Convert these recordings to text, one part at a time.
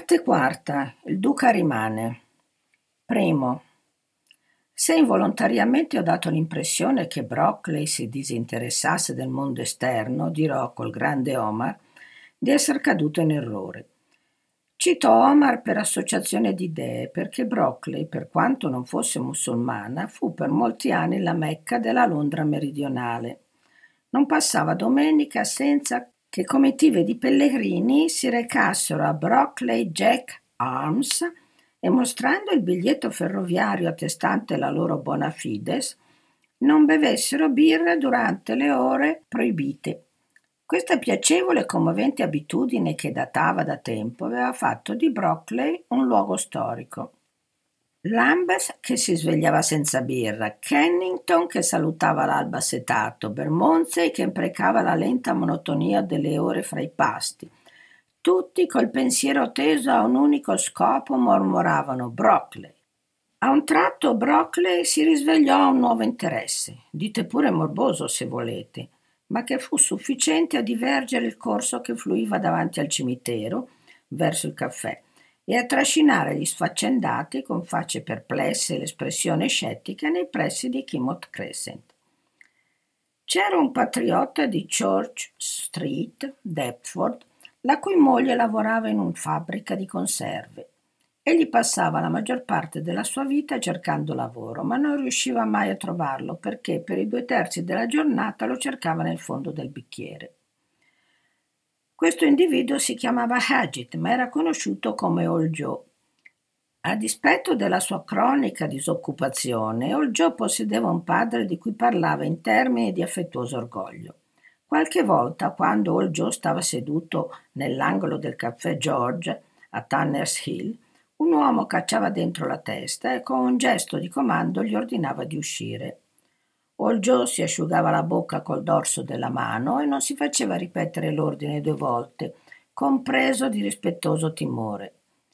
Parte quarta. Il duca rimane. Primo. Se involontariamente ho dato l'impressione che Brockley si disinteressasse del mondo esterno, dirò col grande Omar di essere caduto in errore. Cito Omar per associazione di idee, perché Brockley, per quanto non fosse musulmana, fu per molti anni la Mecca della Londra meridionale. Non passava domenica senza che comitive di pellegrini si recassero a Brockley Jack Arms e, mostrando il biglietto ferroviario attestante la loro bona fides, non bevessero birra durante le ore proibite. Questa piacevole e commovente abitudine, che datava da tempo, aveva fatto di Brockley un luogo storico. Lambeth che si svegliava senza birra, Kennington che salutava l'alba setato, Bermondsey che imprecava la lenta monotonia delle ore fra i pasti. Tutti col pensiero teso a un unico scopo mormoravano Brockley. A un tratto Brockley si risvegliò a un nuovo interesse, dite pure morboso se volete, ma che fu sufficiente a divergere il corso che fluiva davanti al cimitero, verso il caffè, e a trascinare gli sfaccendati con facce perplesse e l'espressione scettica nei pressi di Kymott Crescent. C'era un patriota di Church Street, Deptford, la cui moglie lavorava in una fabbrica di conserve. Egli passava la maggior parte della sua vita cercando lavoro, ma non riusciva mai a trovarlo perché per i 2/3 della giornata lo cercava nel fondo del bicchiere. Questo individuo si chiamava Haggett, ma era conosciuto come Old Joe. A dispetto della sua cronica disoccupazione, Old Joe possedeva un padre di cui parlava in termini di affettuoso orgoglio. Qualche volta, quando Old Joe stava seduto nell'angolo del caffè George a Tanner's Hill, un uomo cacciava dentro la testa e con un gesto di comando gli ordinava di uscire. Old Joe si asciugava la bocca col dorso della mano e non si faceva ripetere l'ordine 2 volte, compreso di rispettoso timore.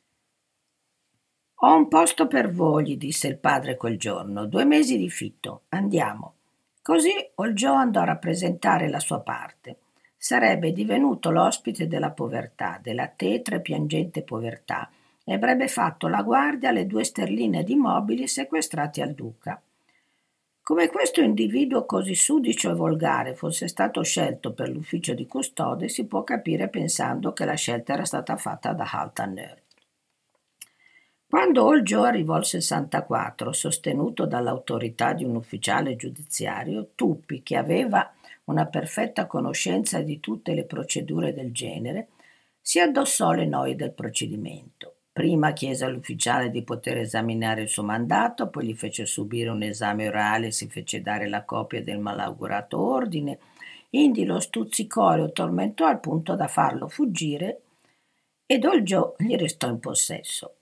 «Ho un posto per voi», gli disse il padre quel giorno, 2 mesi di fitto, andiamo. Così Old Joe andò a rappresentare la sua parte. Sarebbe divenuto l'ospite della povertà, della tetra e piangente povertà, e avrebbe fatto la guardia alle 2 sterline di mobili sequestrati al duca. Come questo individuo così sudicio e volgare fosse stato scelto per l'ufficio di custode, si può capire pensando che la scelta era stata fatta da Halton Earth. Quando Old Joe arrivò al 64, sostenuto dall'autorità di un ufficiale giudiziario, Tuppy, che aveva una perfetta conoscenza di tutte le procedure del genere, si addossò le noie del procedimento. Prima chiese all'ufficiale di poter esaminare il suo mandato, poi gli fece subire un esame orale e si fece dare la copia del malaugurato ordine, indi lo stuzzicò e lo tormentò al punto da farlo fuggire ed Old Joe gli restò in possesso.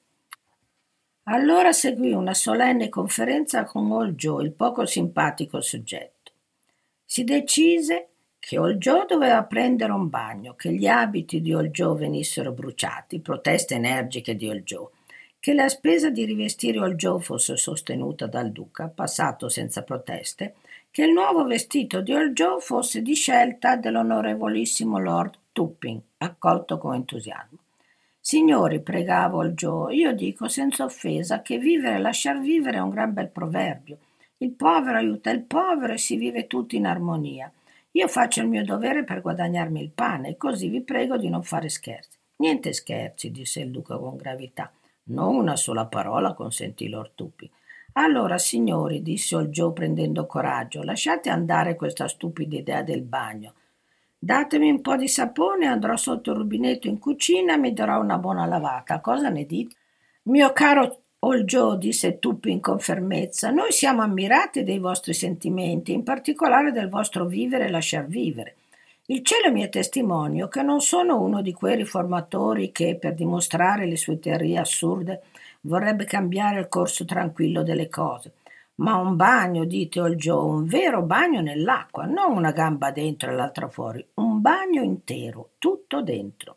Allora seguì una solenne conferenza con Old Joe, il poco simpatico soggetto. Si decise che Old Joe doveva prendere un bagno, che gli abiti di Old Joe venissero bruciati, proteste energiche di Old Joe, che la spesa di rivestire Old Joe fosse sostenuta dal duca, passato senza proteste, che il nuovo vestito di Old Joe fosse di scelta dell'onorevolissimo Lord Tupping, accolto con entusiasmo. Signori, pregava Old Joe, io dico senza offesa che vivere e lasciar vivere è un gran bel proverbio. Il povero aiuta il povero e si vive tutti in armonia. Io faccio il mio dovere per guadagnarmi il pane e così vi prego di non fare scherzi. Niente scherzi, disse il duca con gravità. Non una sola parola, consentì Lord Tuppy. Allora, signori, disse Old Joe prendendo coraggio, lasciate andare questa stupida idea del bagno. Datemi un po' di sapone, andrò sotto il rubinetto in cucina e mi darò una buona lavata. Cosa ne dite? Mio caro Old Joe, disse Tuppy con fermezza, noi siamo ammirati dei vostri sentimenti, in particolare del vostro vivere e lasciar vivere. Il cielo mi è testimonio che non sono uno di quei riformatori che, per dimostrare le sue teorie assurde, vorrebbe cambiare il corso tranquillo delle cose. Ma un bagno, dite Old Joe, un vero bagno nell'acqua, non una gamba dentro e l'altra fuori, un bagno intero, tutto dentro.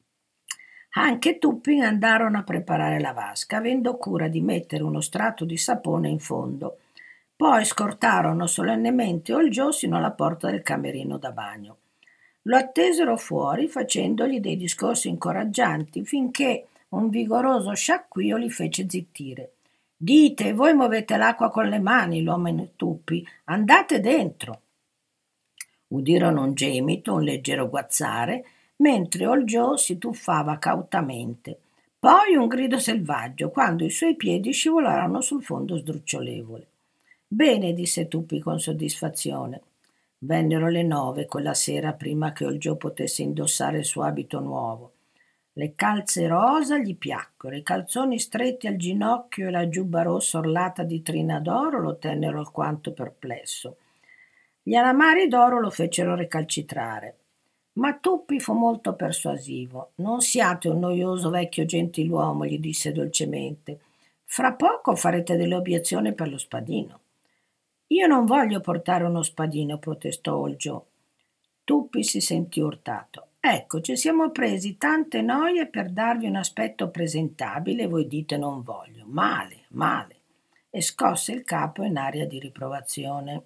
Anche Tuppy andarono a preparare la vasca, avendo cura di mettere uno strato di sapone in fondo. Poi scortarono solennemente Old Joe sino alla porta del camerino da bagno. Lo attesero fuori facendogli dei discorsi incoraggianti finché, Un vigoroso sciacquio li fece zittire. Dite, voi muovete l'acqua con le mani, l'uomo Tuppi, andate dentro. Udirono un gemito, un leggero guazzare, mentre Old Joe si tuffava cautamente. Poi un grido selvaggio, quando i suoi piedi scivolarono sul fondo sdrucciolevole. Bene, disse Tuppy con soddisfazione. Vennero le 9 quella sera prima che Old Joe potesse indossare il suo abito nuovo. Le calze rosa gli piacquero, i calzoni stretti al ginocchio e la giubba rossa orlata di trina d'oro lo tennero alquanto perplesso. Gli alamari d'oro lo fecero recalcitrare. Ma Tuppy fu molto persuasivo. Non siate un noioso vecchio gentiluomo, gli disse dolcemente. Fra poco farete delle obiezioni per lo spadino. Io non voglio portare uno spadino, protestò Old Joe. Tuppy si sentì urtato. Ecco, ci siamo presi tante noie per darvi un aspetto presentabile e voi dite non voglio. Male, male. E scosse il capo in aria di riprovazione.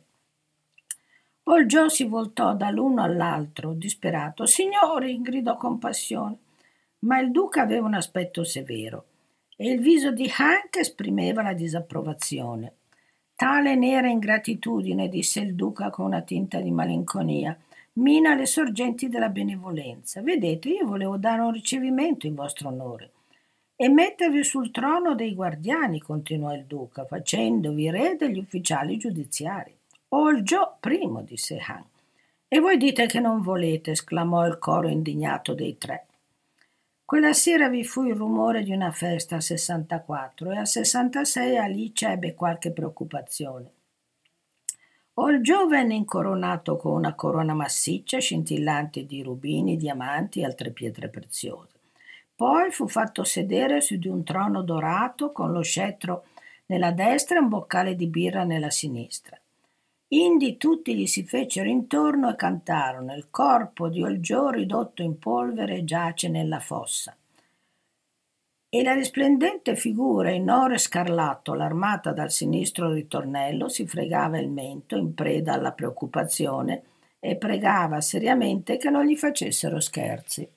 Old Joe si voltò dall'uno all'altro, disperato. Signori, gridò con passione. Ma il duca aveva un aspetto severo e il viso di Hank esprimeva la disapprovazione. Tale nera ingratitudine, disse il duca con una tinta di malinconia, mina le sorgenti della benevolenza. Vedete, io volevo dare un ricevimento in vostro onore e mettervi sul trono dei guardiani, continuò il duca, facendovi re degli ufficiali giudiziari. Old Joe primo, disse Han. E voi dite che non volete, esclamò il coro indignato dei tre. Quella sera vi fu il rumore di una festa a 64 e a 66 Alice ebbe qualche preoccupazione. Old Joe venne incoronato con una corona massiccia scintillante di rubini, diamanti e altre pietre preziose. Poi fu fatto sedere su di un trono dorato con lo scettro nella destra e un boccale di birra nella sinistra. Indi tutti gli si fecero intorno e cantarono: il corpo di Old Joe ridotto in polvere giace nella fossa. E la risplendente figura in oro e scarlatto, armata dal sinistro ritornello, si fregava il mento in preda alla preoccupazione e pregava seriamente che non gli facessero scherzi.